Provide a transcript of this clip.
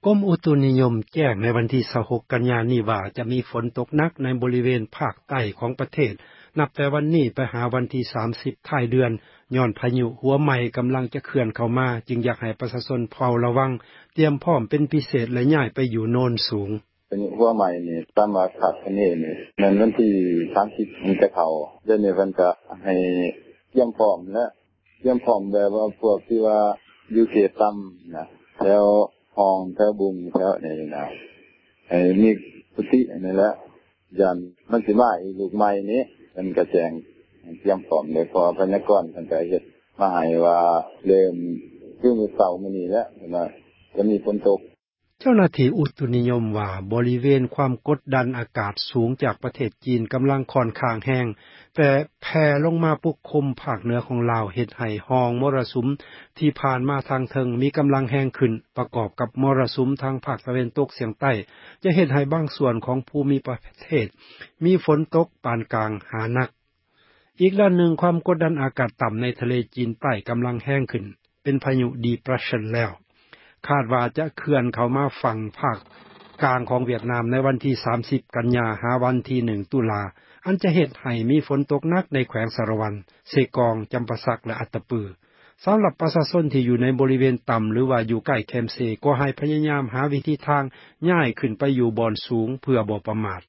กรมอุตุนิยมแจ้งในวันที่26กันยายนนี้ว่าจะมีฝนตกหนักในบริเวณภาคใต้ของประเทศนับแต่วันนี้ไปหาวันที่30ท้ายเดือนย้อนพายุหัวใหม่กําลังจะเคลื่อนเข้ามาจึงอยากให้ประชาชนเฝ้าระวังเตรียมพร้อมเป็นพิเศษและย้ายไปอยู่โน่นสูงเป็นหัวใหม่นี่ตามว่าคาดคะเนนี่นั่นวันที่30มันจะเข้าเดือนนี้เพิ่นก็ให้เตรียมพร้อมและเตรียมพร้อมแบบว่าพวกที่ว่าอยู่เขตต่ำนะแล้วห้องแถวบุงแถวนี่นะมีพุตินี่แหละยันมันสิมาอีกลูกใหม่นี้มันก็แจ้งเตรียมพร้อมเลยพอพยากรณ์เพิ่นก็เฮ็ดมาให้ว่าเริ่มคือมื้อเช้ามื้อนี้แล้วนะจะมีฝนตกเจ้าหน้าที่อุตุนิยมว่าบริเวณความกดดันอากาศสูงจากประเทศจีนกําลังค่อนข้างแห้งแต่แผ่ลงมาปกคลุมภาคเหนือของลาวเฮ็ดให้ห้องมรสุมที่ผ่านมาทางเทิงมีกําลังแห้งขึ้นประกอบกับมรสุมทางภาคตะวันตกเฉียงใต้จะเฮ็ดให้บางส่วนของภูมิประเทศมีฝนตกปานกลางหาหนักอีกด้านหนึ่งความกดดันอากาศต่ำในทะเลจีนใต้กําลังแห้งขึ้นเป็นพายุ Depression แล้วคาดว่าจะเคลื่อนเข้ามาฝั่งภาคกลางของเวียดนามในวันที่30กันยาหาวันที่1ตุลาอันจะเฮ็ดให้มีฝนตกหนักในแขวงสารวันเซกองจำปาสักและอัตตปือสําหรับประชาชนที่อยู่ในบริเวณต่ำหรือว่าอยู่ใกล้แคมป์เซก็ให้พยายามหาวิธีทางย้ายขึ้นไปอยู่บอนสูงเพื่อบ่ประมาท